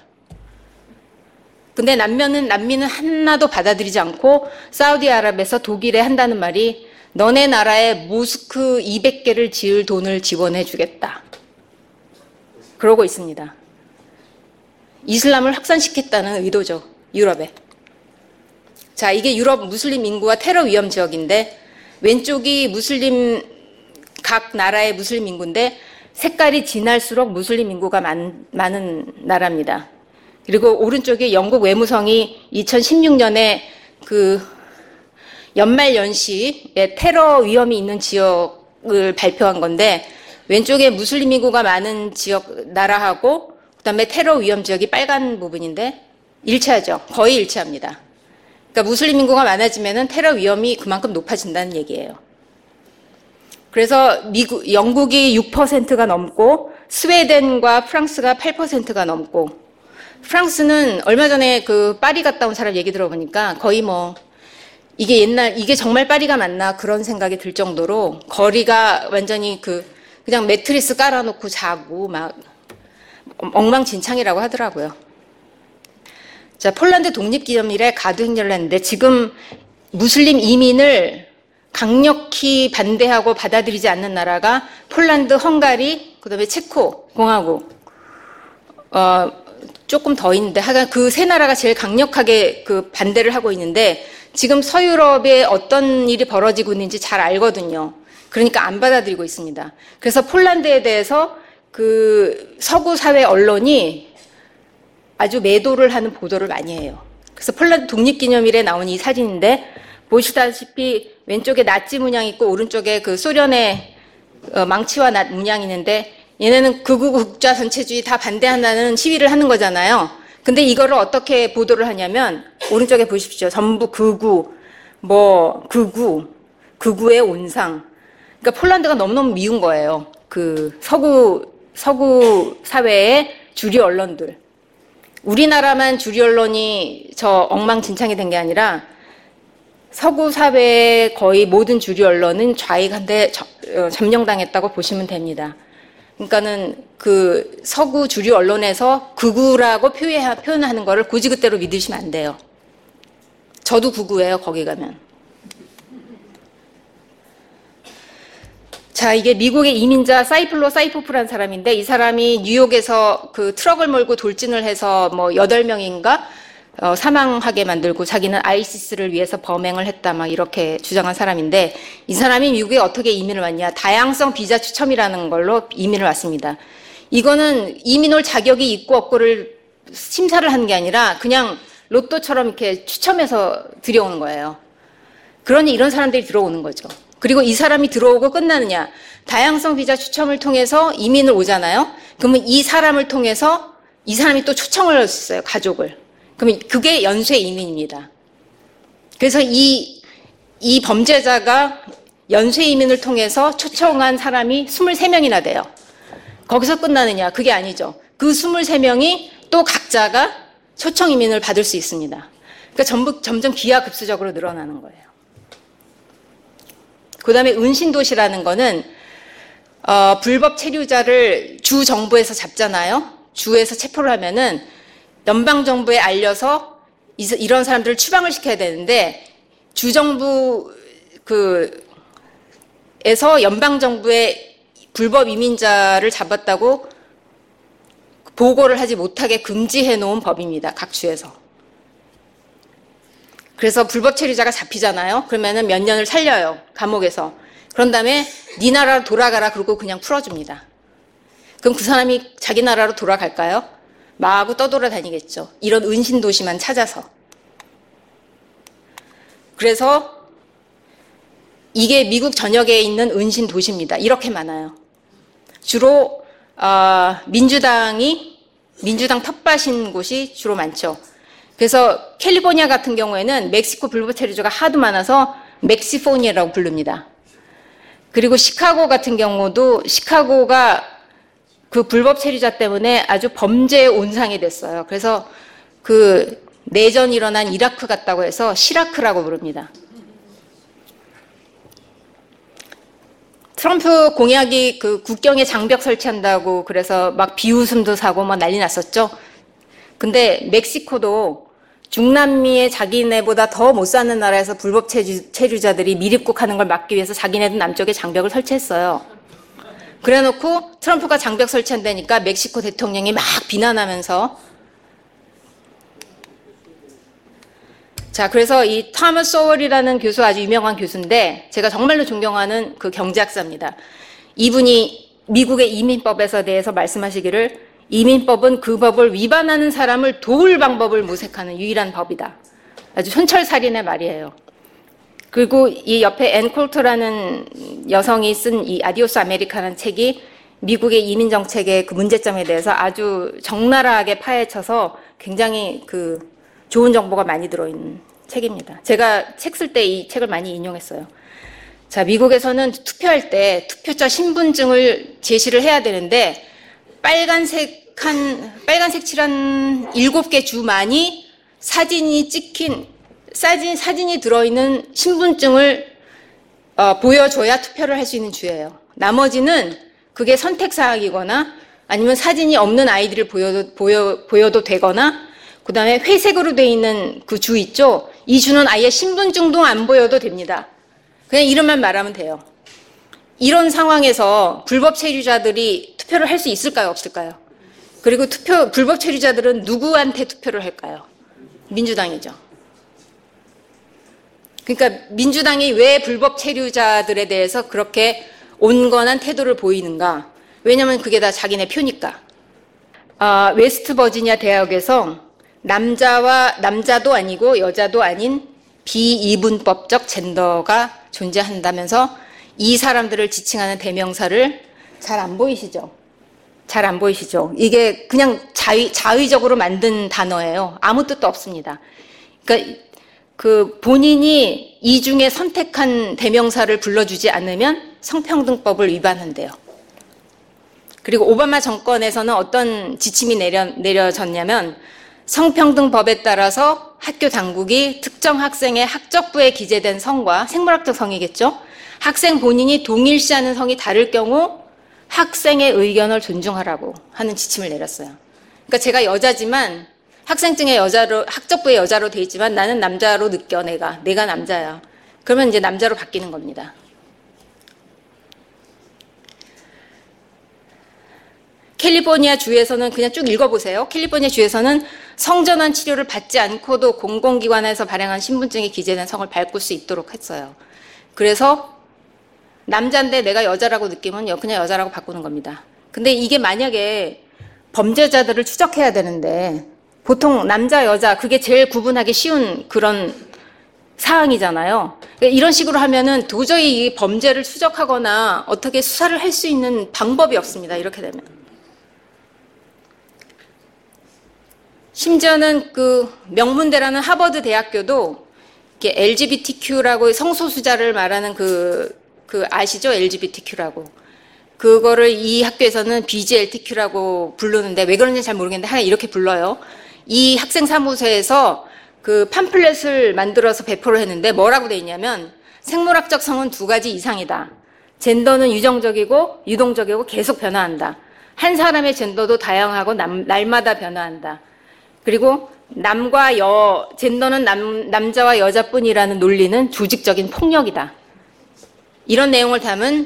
근데 난민은, 난민은 하나도 받아들이지 않고 사우디아랍에서 독일에 한다는 말이 너네 나라에 모스크 이백 개를 지을 돈을 지원해 주겠다. 그러고 있습니다. 이슬람을 확산시켰다는 의도죠. 유럽에. 자, 이게 유럽 무슬림 인구와 테러 위험 지역인데 왼쪽이 무슬림 각 나라의 무슬림 인구인데 색깔이 진할수록 무슬림 인구가 많, 많은 나라입니다. 그리고 오른쪽에 영국 외무성이 이천십육 년에 그 연말 연시에 테러 위험이 있는 지역을 발표한 건데 왼쪽에 무슬림 인구가 많은 지역 나라하고 그다음에 테러 위험 지역이 빨간 부분인데 일치하죠. 거의 일치합니다. 그러니까 무슬림 인구가 많아지면은 테러 위험이 그만큼 높아진다는 얘기예요. 그래서 미국, 영국이 육 퍼센트가 넘고 스웨덴과 프랑스가 팔 퍼센트가 넘고 프랑스는 얼마 전에 그 파리 갔다 온 사람 얘기 들어보니까 거의 뭐 이게 옛날 이게 정말 파리가 맞나 그런 생각이 들 정도로 거리가 완전히 그 그냥 매트리스 깔아놓고 자고 막 엉망진창이라고 하더라고요. 자, 폴란드 독립기념일에 가두 행렬을 했는데 지금 무슬림 이민을 강력히 반대하고 받아들이지 않는 나라가 폴란드, 헝가리, 그다음에 체코 공화국, 어, 조금 더 있는데 하여간 그 세 나라가 제일 강력하게 그 반대를 하고 있는데 지금 서유럽에 어떤 일이 벌어지고 있는지 잘 알거든요. 그러니까 안 받아들이고 있습니다. 그래서 폴란드에 대해서 그 서구 사회 언론이 아주 매도를 하는 보도를 많이 해요. 그래서 폴란드 독립기념일에 나온 이 사진인데 보시다시피 왼쪽에 나치 문양 있고 오른쪽에 그 소련의 어, 망치와 낫 문양이 있는데 얘네는 극우 국자 전체주의 다 반대한다는 시위를 하는 거잖아요. 근데 이거를 어떻게 보도를 하냐면 오른쪽에 보십시오. 전부 극우, 뭐 극우, 극우의 온상. 그러니까 폴란드가 너무너무 미운 거예요. 그 서구 서구 사회의 주류 언론들. 우리나라만 주류 언론이 저 엉망진창이 된 게 아니라 서구 사회의 거의 모든 주류 언론은 좌익한테 점령당했다고 보시면 됩니다. 그러니까는 그 서구 주류 언론에서 극우라고 표현하는 거를 고지그대로 믿으시면 안 돼요. 저도 극우예요, 거기 가면. 자, 이게 미국의 이민자 사이플로 사이포프라는 사람인데 이 사람이 뉴욕에서 그 트럭을 몰고 돌진을 해서 뭐 여덟 명인가 어, 사망하게 만들고 자기는 아이시스를 위해서 범행을 했다 막 이렇게 주장한 사람인데 이 사람이 미국에 어떻게 이민을 왔냐. 다양성 비자 추첨이라는 걸로 이민을 왔습니다. 이거는 이민 올 자격이 있고 없고를 심사를 하는 게 아니라 그냥 로또처럼 이렇게 추첨해서 들여오는 거예요. 그러니 이런 사람들이 들어오는 거죠. 그리고 이 사람이 들어오고 끝나느냐. 다양성 비자 추첨을 통해서 이민을 오잖아요. 그러면 이 사람을 통해서 이 사람이 또 초청을 할 수 있어요. 가족을. 그러면 그게 연쇄 이민입니다. 그래서 이, 이 범죄자가 연쇄 이민을 통해서 초청한 사람이 스물세 명이나 돼요. 거기서 끝나느냐. 그게 아니죠. 그 스물세 명이 또 각자가 초청 이민을 받을 수 있습니다. 그러니까 전부, 점점 기하급수적으로 늘어나는 거예요. 그 다음에 은신도시라는 거는 어, 불법 체류자를 주 정부에서 잡잖아요. 주에서 체포를 하면은 연방정부에 알려서 이, 이런 사람들을 추방을 시켜야 되는데 주정부 그 에서 연방정부에 불법 이민자를 잡았다고 보고를 하지 못하게 금지해 놓은 법입니다. 각 주에서. 그래서 불법 체류자가 잡히잖아요. 그러면은 몇 년을 살려요. 감옥에서. 그런 다음에 네 나라로 돌아가라 그러고 그냥 풀어줍니다. 그럼 그 사람이 자기 나라로 돌아갈까요? 마구 떠돌아다니겠죠. 이런 은신도시만 찾아서. 그래서 이게 미국 전역에 있는 은신도시입니다. 이렇게 많아요. 주로 어, 민주당이 민주당 텃밭인 곳이 주로 많죠. 그래서 캘리포니아 같은 경우에는 멕시코 불법 체류자가 하도 많아서 멕시포니아라고 부릅니다. 그리고 시카고 같은 경우도 시카고가 그 불법 체류자 때문에 아주 범죄의 온상이 됐어요. 그래서 그 내전이 일어난 이라크 같다고 해서 시라크라고 부릅니다. 트럼프 공약이 그 국경에 장벽 설치한다고 그래서 막 비웃음도 사고 막 난리 났었죠. 근데 멕시코도 중남미의 자기네보다 더 못 사는 나라에서 불법 체류, 체류자들이 미입국하는 걸 막기 위해서 자기네도 남쪽에 장벽을 설치했어요. 그래놓고 트럼프가 장벽 설치한다니까 멕시코 대통령이 막 비난하면서 자 그래서 이 토머스 소월이라는 교수 아주 유명한 교수인데 제가 정말로 존경하는 그 경제학자입니다. 이분이 미국의 이민법에 대해서 말씀하시기를 이민법은 그 법을 위반하는 사람을 도울 방법을 모색하는 유일한 법이다. 아주 촌철살인의 말이에요. 그리고 이 옆에 앤 콜터라는 여성이 쓴 이 아디오스 아메리카라는 책이 미국의 이민 정책의 그 문제점에 대해서 아주 적나라하게 파헤쳐서 굉장히 그 좋은 정보가 많이 들어있는 책입니다. 제가 책 쓸 때 이 책을 많이 인용했어요. 자, 미국에서는 투표할 때 투표자 신분증을 제시를 해야 되는데 빨간색 한 빨간색 칠한 일곱 개 주만이 사진이 찍힌 사진 사진이 들어있는 신분증을 어, 보여줘야 투표를 할 수 있는 주예요. 나머지는 그게 선택 사항이거나 아니면 사진이 없는 아이디를 보여도 보여 보여도 되거나 그다음에 회색으로 돼 있는 그 주 있죠. 이 주는 아예 신분증도 안 보여도 됩니다. 그냥 이름만 말하면 돼요. 이런 상황에서 불법 체류자들이 투표를 할 수 있을까요, 없을까요? 그리고 투표 불법 체류자들은 누구한테 투표를 할까요? 민주당이죠. 그러니까 민주당이 왜 불법 체류자들에 대해서 그렇게 온건한 태도를 보이는가? 왜냐하면 그게 다 자기네 표니까. 아, 웨스트 버지니아 대학에서 남자와 남자도 아니고 여자도 아닌 비이분법적 젠더가 존재한다면서 이 사람들을 지칭하는 대명사를 잘 안 보이시죠? 잘 안 보이시죠? 이게 그냥 자의, 자의적으로 만든 단어예요. 아무 뜻도 없습니다. 그러니까 그 본인이 이 중에 선택한 대명사를 불러주지 않으면 성평등법을 위반한대요. 그리고 오바마 정권에서는 어떤 지침이 내려, 내려졌냐면 성평등법에 따라서 학교 당국이 특정 학생의 학적부에 기재된 성과 생물학적 성이겠죠? 학생 본인이 동일시하는 성이 다를 경우 학생의 의견을 존중하라고 하는 지침을 내렸어요. 그러니까 제가 여자지만 학생증에 여자로, 학적부에 여자로 돼 있지만 나는 남자로 느껴, 내가. 내가 남자야. 그러면 이제 남자로 바뀌는 겁니다. 캘리포니아 주에서는 그냥 쭉 읽어보세요. 캘리포니아 주에서는 성전환 치료를 받지 않고도 공공기관에서 발행한 신분증에 기재된 성을 바꿀 수 있도록 했어요. 그래서 남자인데 내가 여자라고 느끼면 그냥 여자라고 바꾸는 겁니다. 근데 이게 만약에 범죄자들을 추적해야 되는데 보통 남자, 여자 그게 제일 구분하기 쉬운 그런 사항이잖아요. 이런 식으로 하면은 도저히 이 범죄를 추적하거나 어떻게 수사를 할 수 있는 방법이 없습니다. 이렇게 되면. 심지어는 그 명문대라는 하버드 대학교도 엘지비티큐라고 성소수자를 말하는 그, 그 아시죠? 엘지비티큐라고. 그거를 이 학교에서는 비지엘티큐라고 부르는데 왜 그런지 잘 모르겠는데 하나 이렇게 불러요. 이 학생 사무소에서 그 팜플렛을 만들어서 배포를 했는데 뭐라고 돼 있냐면 생물학적 성은 두 가지 이상이다. 젠더는 유정적이고 유동적이고 계속 변화한다. 한 사람의 젠더도 다양하고 남, 날마다 변화한다. 그리고 남과 여, 젠더는 남, 남자와 여자뿐이라는 논리는 조직적인 폭력이다. 이런 내용을 담은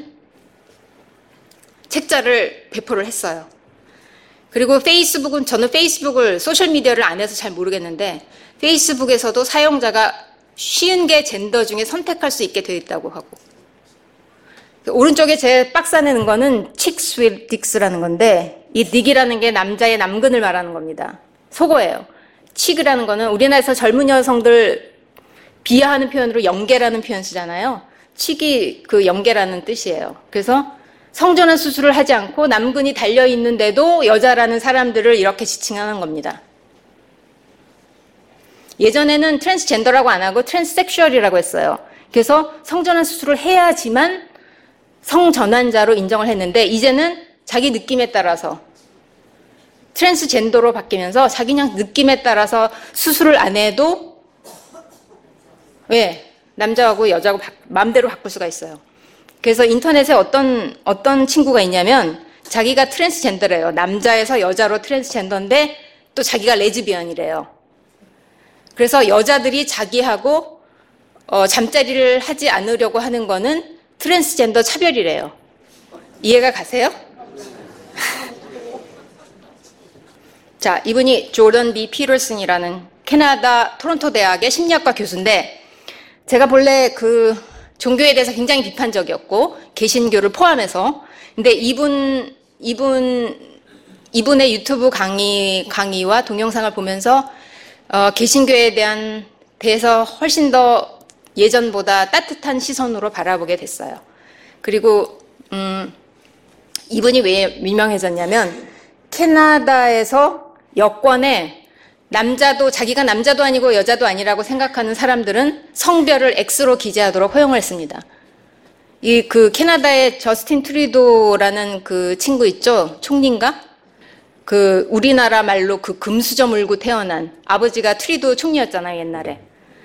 책자를 배포를 했어요. 그리고 페이스북은, 저는 페이스북을, 소셜미디어를 안 해서 잘 모르겠는데, 페이스북에서도 사용자가 쉰 개 젠더 중에 선택할 수 있게 되어 있다고 하고. 오른쪽에 제 박스 안에 있는 거는 chicks with dicks라는 건데, 이 dick이라는 게 남자의 남근을 말하는 겁니다. 속어예요. 치그라는 거는 우리나라에서 젊은 여성들 비하하는 표현으로 영계라는 표현 쓰잖아요. 치기 그 영계라는 뜻이에요. 그래서 성전환 수술을 하지 않고 남근이 달려있는데도 여자라는 사람들을 이렇게 지칭하는 겁니다. 예전에는 트랜스젠더라고 안 하고 트랜스섹슈얼이라고 했어요. 그래서 성전환 수술을 해야지만 성전환자로 인정을 했는데 이제는 자기 느낌에 따라서 트랜스젠더로 바뀌면서 자기 그냥 느낌에 따라서 수술을 안 해도 왜? 남자하고 여자하고 바, 마음대로 바꿀 수가 있어요. 그래서 인터넷에 어떤, 어떤 친구가 있냐면 자기가 트랜스젠더래요. 남자에서 여자로 트랜스젠더인데 또 자기가 레즈비언이래요. 그래서 여자들이 자기하고 어, 잠자리를 하지 않으려고 하는 거는 트랜스젠더 차별이래요. 이해가 가세요? 자, 이분이 조던 비 피터슨이라는 캐나다 토론토 대학의 심리학과 교수인데 제가 본래 그 종교에 대해서 굉장히 비판적이었고 개신교를 포함해서 근데 이분 이분 이분의 유튜브 강의 강의와 동영상을 보면서 어, 개신교에 대한 대해서 훨씬 더 예전보다 따뜻한 시선으로 바라보게 됐어요. 그리고 음, 이분이 왜 유명해졌냐면 캐나다에서 여권에 남자도 자기가 남자도 아니고 여자도 아니라고 생각하는 사람들은 성별을 X로 기재하도록 허용을 했습니다. 이 그 캐나다의 저스틴 트루도라는 그 친구 있죠? 총리인가? 그 우리나라 말로 그 금수저 물고 태어난 아버지가 트루도 총리였잖아요, 옛날에.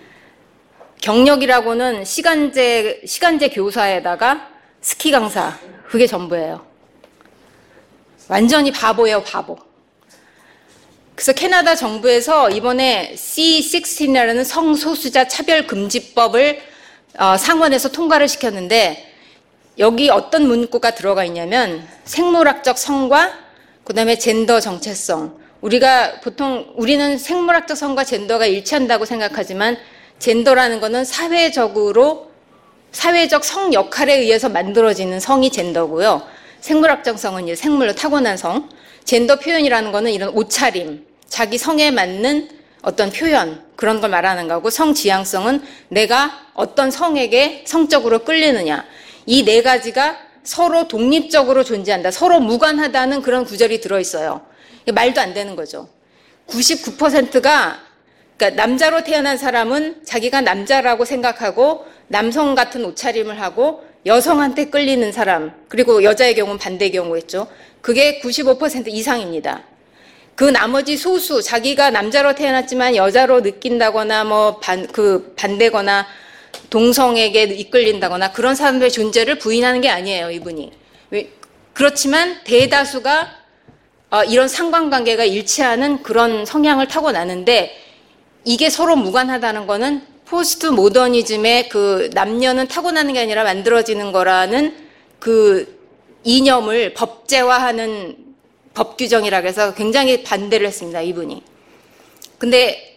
경력이라고는 시간제 시간제 교사에다가 스키 강사 그게 전부예요. 완전히 바보예요, 바보. 그래서 캐나다 정부에서 이번에 씨 십육이라는 성소수자 차별금지법을 어, 상원에서 통과를 시켰는데 여기 어떤 문구가 들어가 있냐면 생물학적 성과 그다음에 젠더 정체성. 우리가 보통 우리는 생물학적 성과 젠더가 일치한다고 생각하지만 젠더라는 거는 사회적으로 사회적 성 역할에 의해서 만들어지는 성이 젠더고요. 생물학적 성은 이제 생물로 타고난 성. 젠더 표현이라는 거는 이런 옷차림, 자기 성에 맞는 어떤 표현, 그런 걸 말하는 거고, 성지향성은 내가 어떤 성에게 성적으로 끌리느냐. 이 네 가지가 서로 독립적으로 존재한다. 서로 무관하다는 그런 구절이 들어있어요. 말도 안 되는 거죠. 구십구 퍼센트가 그러니까 남자로 태어난 사람은 자기가 남자라고 생각하고 남성 같은 옷차림을 하고 여성한테 끌리는 사람, 그리고 여자의 경우는 반대 경우였죠. 그게 구십오 퍼센트 이상입니다. 그 나머지 소수, 자기가 남자로 태어났지만 여자로 느낀다거나 뭐 반, 그 반대거나 동성에게 이끌린다거나 그런 사람들의 존재를 부인하는 게 아니에요, 이분이. 그렇지만 대다수가 어, 이런 상관관계가 일치하는 그런 성향을 타고나는데 이게 서로 무관하다는 거는 포스트 모더니즘의 그 남녀는 타고나는 게 아니라 만들어지는 거라는 그 이념을 법제화하는 법 규정이라고 해서 굉장히 반대를 했습니다, 이분이. 근데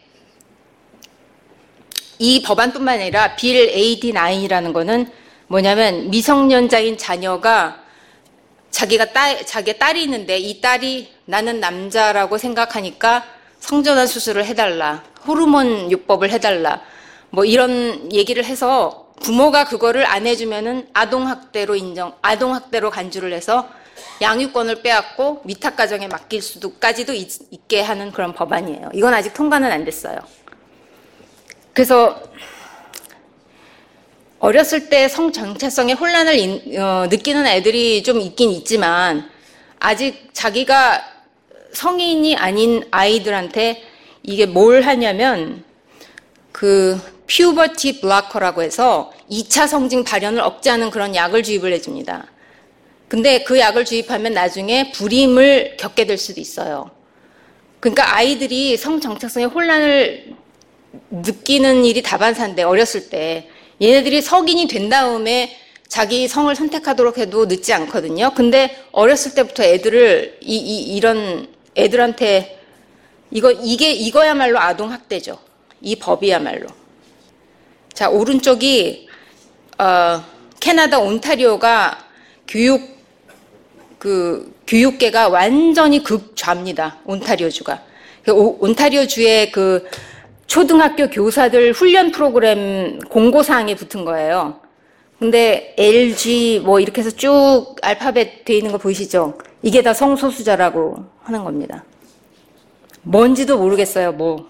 이 법안뿐만 아니라 빌 에이티나인이라는 거는 뭐냐면 미성년자인 자녀가 자기가 딸, 자기 딸이 있는데 이 딸이 나는 남자라고 생각하니까 성전환 수술을 해달라, 호르몬 요법을 해달라, 뭐 이런 얘기를 해서 부모가 그거를 안 해주면은 아동학대로 인정, 아동학대로 간주를 해서 양육권을 빼앗고 위탁가정에 맡길 수도까지도 있게 하는 그런 법안이에요. 이건 아직 통과는 안 됐어요. 그래서 어렸을 때 성정체성의 혼란을 인, 어, 느끼는 애들이 좀 있긴 있지만 아직 자기가 성인이 아닌 아이들한테 이게 뭘 하냐면 그 퓨버티 블로커라고 해서 이 차 성징 발현을 억제하는 그런 약을 주입을 해줍니다. 근데 그 약을 주입하면 나중에 불임을 겪게 될 수도 있어요. 그러니까 아이들이 성정체성의 혼란을 느끼는 일이 다반사인데 어렸을 때 얘네들이 성인이 된 다음에 자기 성을 선택하도록 해도 늦지 않거든요. 근데 어렸을 때부터 애들을 이, 이, 이런 애들한테 이거 이게 이거야말로 아동 학대죠. 이 법이야말로. 자, 오른쪽이 어, 캐나다 온타리오가 교육 그 교육계가 완전히 극좌입니다. 온타리오주가. 온타리오주의 그 초등학교 교사들 훈련 프로그램 공고사항에 붙은 거예요. 근데 엘지 뭐 이렇게 해서 쭉 알파벳 돼 있는 거 보이시죠? 이게 다 성소수자라고 하는 겁니다. 뭔지도 모르겠어요. 뭐,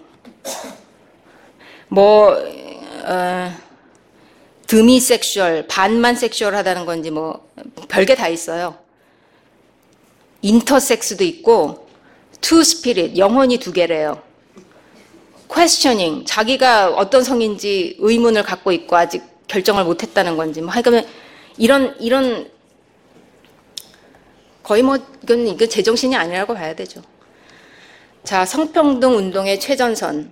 뭐, 어, 드미섹슈얼, 반만 섹슈얼하다는 건지 뭐 별게 다 있어요. 인터섹스도 있고 투 스피릿, 영혼이 두 개래요. 퀘스처닝, 자기가 어떤 성인지 의문을 갖고 있고 아직 결정을 못했다는 건지 뭐 하여간 이런 이런 거의 뭐 이건 이거 제정신이 아니라고 봐야 되죠. 자, 성평등 운동의 최전선.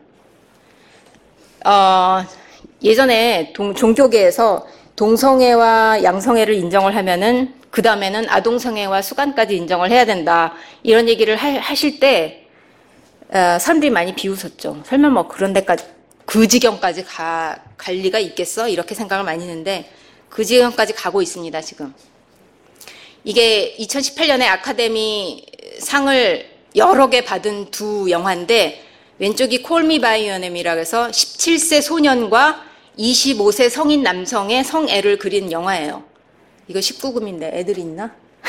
어, 예전에 동, 종교계에서 동성애와 양성애를 인정을 하면은 그 다음에는 아동성애와 수간까지 인정을 해야 된다. 이런 얘기를 하, 하실 때 어, 사람들이 많이 비웃었죠. 설마 뭐 그런 데까지 그 지경까지 가, 갈 리가 있겠어? 이렇게 생각을 많이 했는데 그 지경까지 가고 있습니다, 지금. 이게 이천십팔 년에 아카데미 상을 여러 개 받은 두 영화인데 왼쪽이 Call Me By Your Name이라고 해서 십칠 세 소년과 이십오 세 성인 남성의 성애를 그린 영화예요. 이거 십구 금인데 애들 있나?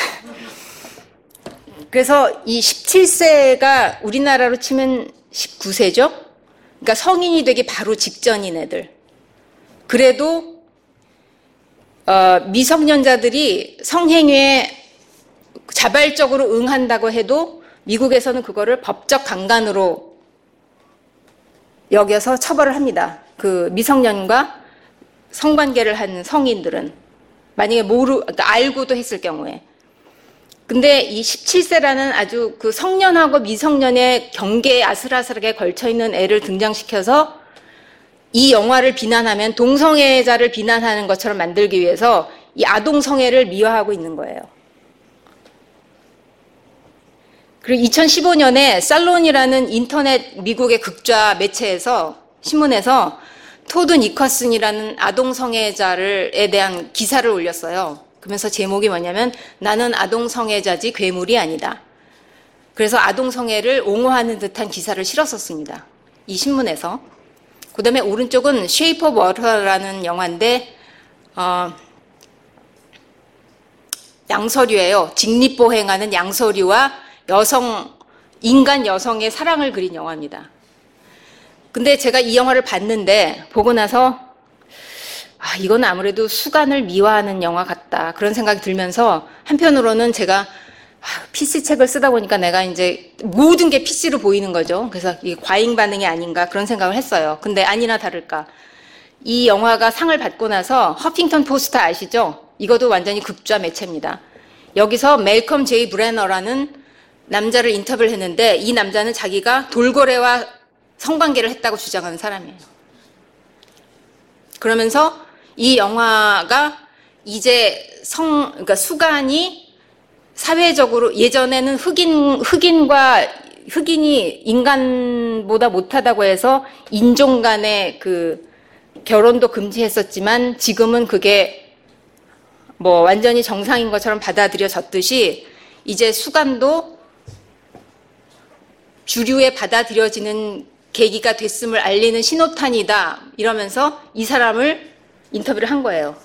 그래서 이 십칠 세가 우리나라로 치면 십구 세죠? 그러니까 성인이 되기 바로 직전인 애들. 그래도 어, 미성년자들이 성행위에 자발적으로 응한다고 해도 미국에서는 그거를 법적 강간으로 여겨서 처벌을 합니다. 그 미성년과 성관계를 한 성인들은 만약에 모르, 그러니까 알고도 했을 경우에. 근데 이 십칠 세라는 아주 그 성년하고 미성년의 경계에 아슬아슬하게 걸쳐있는 애를 등장시켜서 이 영화를 비난하면 동성애자를 비난하는 것처럼 만들기 위해서 이 아동성애를 미화하고 있는 거예요. 그리고 이천십오 년에 살론이라는 인터넷 미국의 극좌 매체에서 신문에서 토드 니커슨이라는 아동성애자에 대한 기사를 올렸어요. 그러면서 제목이 뭐냐면 나는 아동성애자지 괴물이 아니다. 그래서 아동성애를 옹호하는 듯한 기사를 실었었습니다. 이 신문에서. 그 다음에 오른쪽은 Shape of Water라는 영화인데 어, 양서류예요. 직립보행하는 양서류와 여성, 인간 여성의 사랑을 그린 영화입니다. 근데 제가 이 영화를 봤는데 보고 나서 아, 이건 아무래도 수간을 미화하는 영화 같다. 그런 생각이 들면서 한편으로는 제가 아, 피씨 책을 쓰다 보니까 내가 이제 모든 게 피씨로 보이는 거죠. 그래서 이게 과잉 반응이 아닌가 그런 생각을 했어요. 근데 아니나 다를까. 이 영화가 상을 받고 나서 허핑턴 포스트 아시죠? 이것도 완전히 극좌 매체입니다. 여기서 멜컴 제이 브레너라는 남자를 인터뷰를 했는데 이 남자는 자기가 돌고래와 성관계를 했다고 주장하는 사람이에요. 그러면서 이 영화가 이제 성, 그러니까 수간이 사회적으로 예전에는 흑인, 흑인과 흑인이 인간보다 못하다고 해서 인종 간의 그 결혼도 금지했었지만 지금은 그게 뭐 완전히 정상인 것처럼 받아들여졌듯이 이제 수간도 주류에 받아들여지는 계기가 됐음을 알리는 신호탄이다 이러면서 이 사람을 인터뷰를 한 거예요.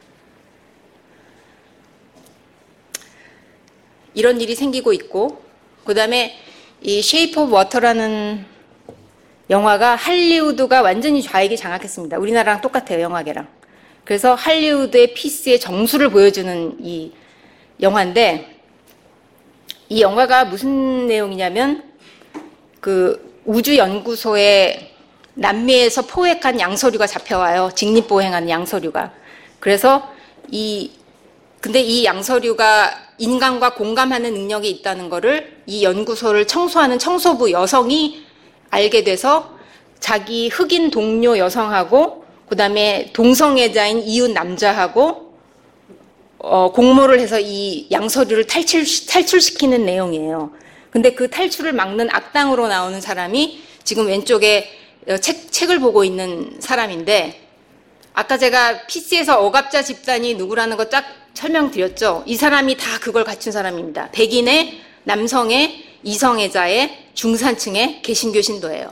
이런 일이 생기고 있고 그 다음에 이 쉐이프 오브 워터라는 영화가 할리우드가 완전히 좌익이 장악했습니다. 우리나라랑 똑같아요. 영화계랑. 그래서 할리우드의 피스의 정수를 보여주는 이 영화인데 이 영화가 무슨 내용이냐면 그 우주연구소에 남미에서 포획한 양서류가 잡혀와요. 직립보행하는 양서류가. 그래서 이 근데 이 양서류가 인간과 공감하는 능력이 있다는 거를 이 연구소를 청소하는 청소부 여성이 알게 돼서 자기 흑인 동료 여성하고 그 다음에 동성애자인 이웃 남자하고 어, 공모를 해서 이 양서류를 탈출, 탈출시키는 내용이에요. 근데 그 탈출을 막는 악당으로 나오는 사람이 지금 왼쪽에 책, 책을 보고 있는 사람인데 아까 제가 피씨에서 억압자 집단이 누구라는 거 쫙 설명드렸죠. 이 사람이 다 그걸 갖춘 사람입니다. 백인의, 남성의, 이성애자의, 중산층의, 개신교 신도예요.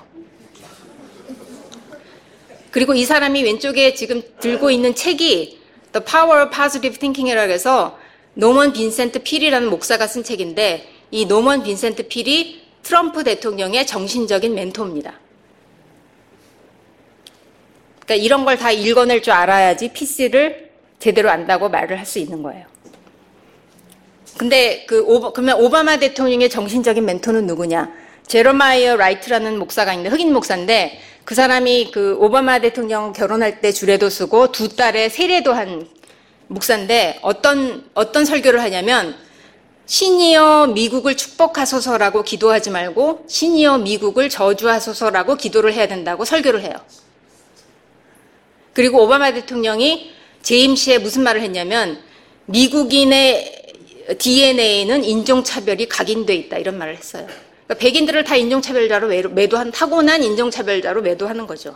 그리고 이 사람이 왼쪽에 지금 들고 있는 책이 The Power of Positive Thinking이라고 해서 노먼 빈센트 필이라는 목사가 쓴 책인데 이 노먼 빈센트 필이 트럼프 대통령의 정신적인 멘토입니다. 그러니까 이런 걸 다 읽어낼 줄 알아야지 피씨를 제대로 안다고 말을 할 수 있는 거예요. 근데 그 오바, 그러면 오바마 대통령의 정신적인 멘토는 누구냐? 제로마이어 라이트라는 목사가 있는데 흑인 목사인데 그 사람이 그 오바마 대통령 결혼할 때 주례도 쓰고 두 딸의 세례도 한 목사인데 어떤 어떤 설교를 하냐면 신이여 미국을 축복하소서라고 기도하지 말고 신이여 미국을 저주하소서라고 기도를 해야 된다고 설교를 해요. 그리고 오바마 대통령이 재임 시에 무슨 말을 했냐면 미국인의 디엔에이는 인종차별이 각인돼 있다 이런 말을 했어요. 그러니까 백인들을 다 인종차별자로 매도한 타고난 인종차별자로 매도하는 거죠.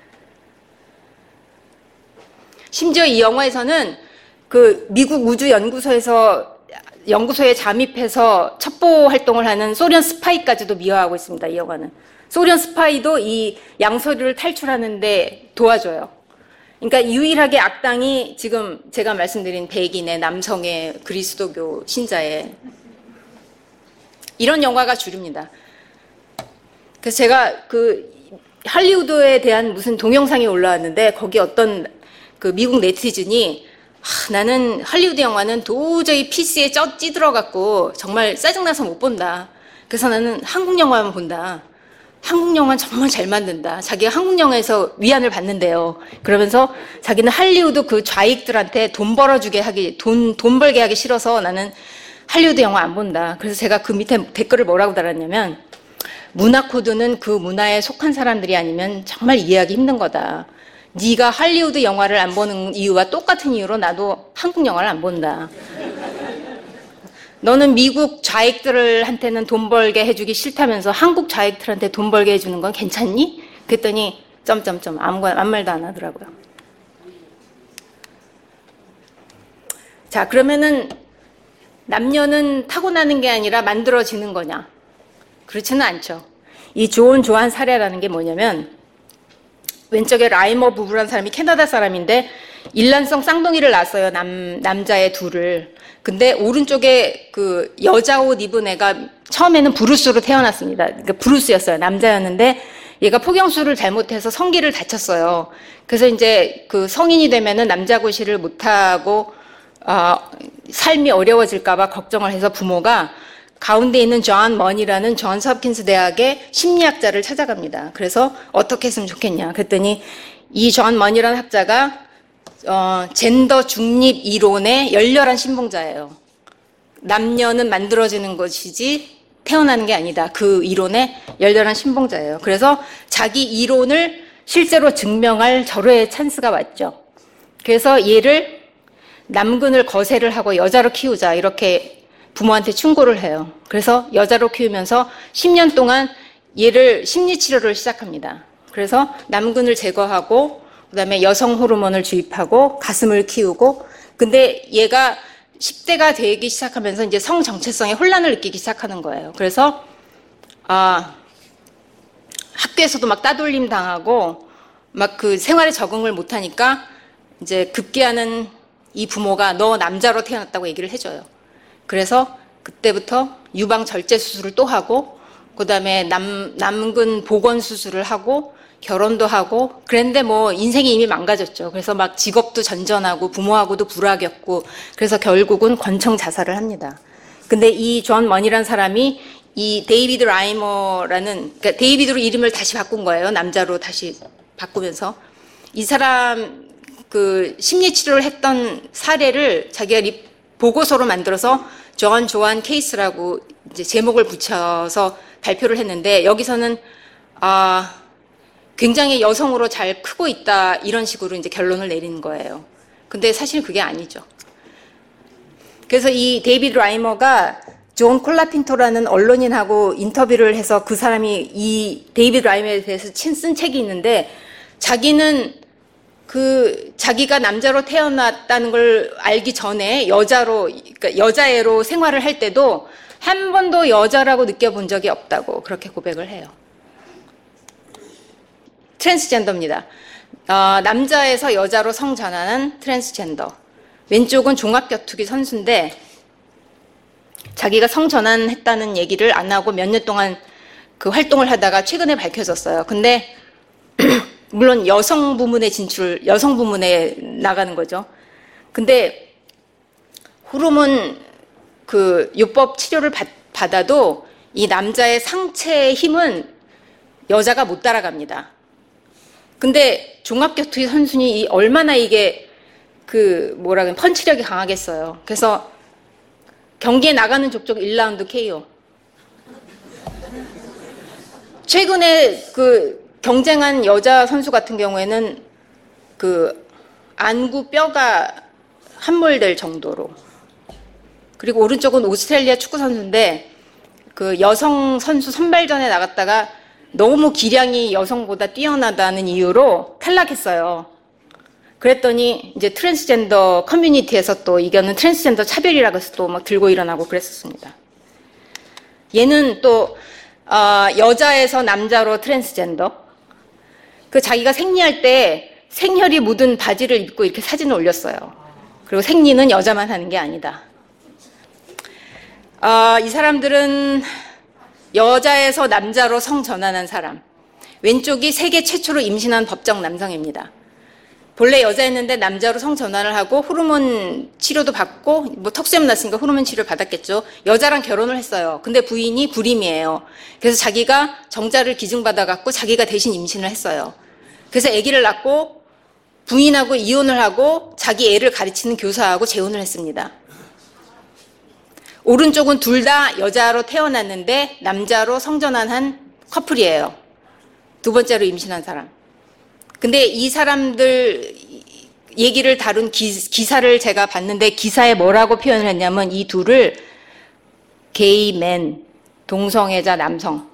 심지어 이 영화에서는 그 미국 우주연구소에서 연구소에 잠입해서 첩보 활동을 하는 소련 스파이까지도 미화하고 있습니다. 이 영화는. 소련 스파이도 이 양서류를 탈출하는데 도와줘요. 그러니까 유일하게 악당이 지금 제가 말씀드린 백인의 남성의 그리스도교 신자의 이런 영화가 주류입니다. 그래서 제가 그 할리우드에 대한 무슨 동영상이 올라왔는데 거기 어떤 그 미국 네티즌이 하, 나는 할리우드 영화는 도저히 피씨에 쪄 찌들어갖고 정말 짜증나서 못 본다. 그래서 나는 한국 영화만 본다. 한국 영화는 정말 잘 만든다. 자기가 한국 영화에서 위안을 받는데요. 그러면서 자기는 할리우드 그 좌익들한테 돈 벌어주게 하기, 돈, 돈 벌게 하기 싫어서 나는 할리우드 영화 안 본다. 그래서 제가 그 밑에 댓글을 뭐라고 달았냐면 문화 코드는 그 문화에 속한 사람들이 아니면 정말 이해하기 힘든 거다. 네가 할리우드 영화를 안 보는 이유와 똑같은 이유로 나도 한국 영화를 안 본다. 너는 미국 좌익들한테는 돈 벌게 해주기 싫다면서 한국 좌익들한테 돈 벌게 해주는 건 괜찮니? 그랬더니 점점점 아무거나 아무 말도 안 하더라고요. 자, 그러면은 남녀는 타고나는 게 아니라 만들어지는 거냐? 그렇지는 않죠. 이 조온 조한 사례라는 게 뭐냐면 왼쪽에 라이머 부부라는 사람이 캐나다 사람인데 일란성 쌍둥이를 낳았어요. 남, 남자애 둘을. 근데 오른쪽에 그 여자 옷 입은 애가 처음에는 브루스로 태어났습니다. 그러니까 브루스였어요. 남자였는데 얘가 폭염수를 잘못해서 성기를 다쳤어요. 그래서 이제 그 성인이 되면은 남자고시를 못하고, 어, 삶이 어려워질까봐 걱정을 해서 부모가 가운데 있는 존 머니라는 존스 홉킨스 대학의 심리학자를 찾아갑니다. 그래서 어떻게 했으면 좋겠냐. 그랬더니 이 존 머니라는 학자가 어, 젠더 중립 이론의 열렬한 신봉자예요. 남녀는 만들어지는 것이지 태어나는 게 아니다. 그 이론의 열렬한 신봉자예요. 그래서 자기 이론을 실제로 증명할 절호의 찬스가 왔죠. 그래서 얘를 남근을 거세를 하고 여자로 키우자 이렇게 부모한테 충고를 해요. 그래서 여자로 키우면서 십 년 동안 얘를 심리치료를 시작합니다. 그래서 남근을 제거하고 그다음에 여성 호르몬을 주입하고 가슴을 키우고, 근데 얘가 십 대가 되기 시작하면서 이제 성 정체성에 혼란을 느끼기 시작하는 거예요. 그래서 아, 학교에서도 막 따돌림 당하고 막 그 생활에 적응을 못하니까 이제 급기야는 이 부모가 너 남자로 태어났다고 얘기를 해줘요. 그래서 그때부터 유방 절제 수술을 또 하고 그다음에 남 남근 보건 수술을 하고 결혼도 하고 그랬는데 뭐 인생이 이미 망가졌죠. 그래서 막 직업도 전전하고 부모하고도 불화겼고 그래서 결국은 권총 자살을 합니다. 근데 이 존 머니라는 사람이 이 데이비드 라이머라는, 그러니까 데이비드로 이름을 다시 바꾼 거예요. 남자로 다시 바꾸면서 이 사람 그 심리치료를 했던 사례를 자기가 리, 보고서로 만들어서 존 조한 케이스라고 이제 제목을 붙여서 발표를 했는데 여기서는 아 굉장히 여성으로 잘 크고 있다 이런 식으로 이제 결론을 내리는 거예요. 근데 사실 그게 아니죠. 그래서 이 데이비드 라이머가 존 콜라핀토라는 언론인하고 인터뷰를 해서 그 사람이 이 데이비드 라이머에 대해서 쓴 책이 있는데 자기는 그 자기가 남자로 태어났다는 걸 알기 전에 여자로, 그러니까 여자애로 생활을 할 때도 한 번도 여자라고 느껴본 적이 없다고 그렇게 고백을 해요. 트랜스젠더입니다. 어, 남자에서 여자로 성전환한 트랜스젠더. 왼쪽은 종합격투기 선수인데 자기가 성전환했다는 얘기를 안 하고 몇 년 동안 그 활동을 하다가 최근에 밝혀졌어요. 근데 물론 여성 부문에 진출, 여성 부문에 나가는 거죠. 근데 호르몬 그 요법 치료를 받, 받아도 이 남자의 상체의 힘은 여자가 못 따라갑니다. 근데 종합격투기 선수니 얼마나 이게 그 뭐라 그래 펀치력이 강하겠어요. 그래서 경기에 나가는 족족 일 라운드 케이오. 최근에 그 경쟁한 여자 선수 같은 경우에는 그 안구 뼈가 함몰될 정도로. 그리고 오른쪽은 오스트레일리아 축구 선수인데 그 여성 선수 선발전에 나갔다가 너무 기량이 여성보다 뛰어나다는 이유로 탈락했어요. 그랬더니 이제 트랜스젠더 커뮤니티에서 또 이거는 트랜스젠더 차별이라고 해서 또 막 들고 일어나고 그랬었습니다. 얘는 또 어, 여자에서 남자로 트랜스젠더. 그 자기가 생리할 때 생혈이 묻은 바지를 입고 이렇게 사진을 올렸어요. 그리고 생리는 여자만 하는 게 아니다. 어, 이 사람들은 여자에서 남자로 성전환한 사람. 왼쪽이 세계 최초로 임신한 법정 남성입니다. 본래 여자였는데 남자로 성전환을 하고 호르몬 치료도 받고 뭐 턱수염 났으니까 호르몬 치료를 받았겠죠. 여자랑 결혼을 했어요. 근데 부인이 불임이에요. 그래서 자기가 정자를 기증받아갖고 자기가 대신 임신을 했어요. 그래서 아기를 낳고 부인하고 이혼을 하고 자기 애를 가르치는 교사하고 재혼을 했습니다. 오른쪽은 둘 다 여자로 태어났는데 남자로 성전환한 커플이에요. 두 번째로 임신한 사람. 근데 이 사람들 얘기를 다룬 기, 기사를 제가 봤는데 기사에 뭐라고 표현을 했냐면 이 둘을 게이맨, 동성애자 남성.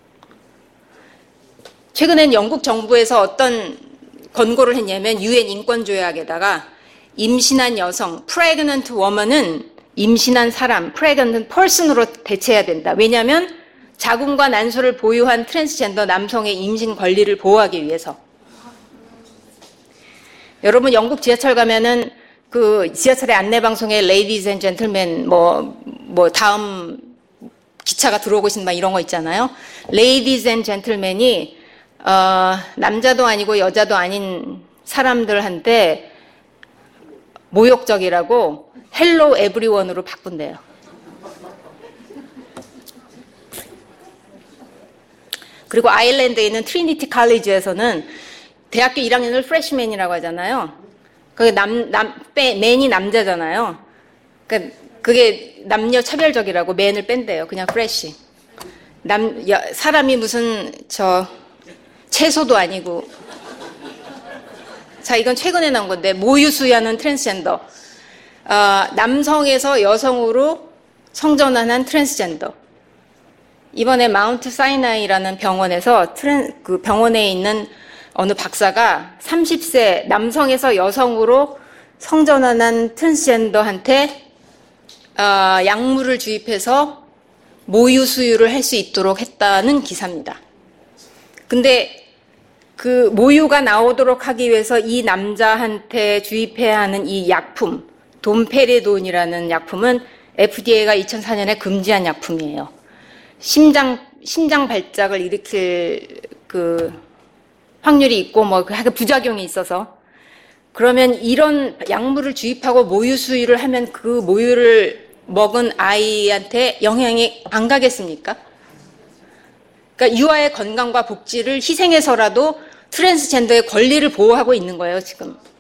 최근엔 영국 정부에서 어떤 권고를 했냐면 유엔 인권조약에다가 임신한 여성, pregnant woman은 임신한 사람, pregnant person으로 대체해야 된다. 왜냐하면 자궁과 난소를 보유한 트랜스젠더 남성의 임신 권리를 보호하기 위해서. 여러분 영국 지하철 가면은 그 지하철의 안내 방송에 Ladies and Gentlemen 뭐, 뭐 다음 기차가 들어오고 있습니다 이런 거 있잖아요. Ladies and Gentlemen이 어, 남자도 아니고 여자도 아닌 사람들한테 모욕적이라고 Hello Everyone으로 바꾼대요. 그리고 아일랜드에 있는 트리니티 칼리지에서는 대학교 일 학년을 프레시맨이라고 하잖아요. 그게 남, 남, 빼, 맨이 남자잖아요. 그러니까 그게 남녀 차별적이라고 맨을 뺀대요. 그냥 프레시. 남, 여, 사람이 무슨, 저, 채소도 아니고. 자, 이건 최근에 나온 건데, 모유수유하는 트랜스젠더. 어, 남성에서 여성으로 성전환한 트랜스젠더. 이번에 마운트 사이나이라는 병원에서 트랜, 그 병원에 있는 어느 박사가 삼십 세 남성에서 여성으로 성전환한 트랜스젠더한테 어, 약물을 주입해서 모유 수유를 할 수 있도록 했다는 기사입니다. 근데 그 모유가 나오도록 하기 위해서 이 남자한테 주입해야 하는 이 약품, 돈페리돈이라는 약품은 에프디에이가 이천사 년에 금지한 약품이에요. 심장, 심장 발작을 일으킬 그 확률이 있고 뭐 그 부작용이 있어서 그러면 이런 약물을 주입하고 모유 수유를 하면 그 모유를 먹은 아이한테 영향이 안 가겠습니까? 그러니까 유아의 건강과 복지를 희생해서라도 트랜스젠더의 권리를 보호하고 있는 거예요, 지금.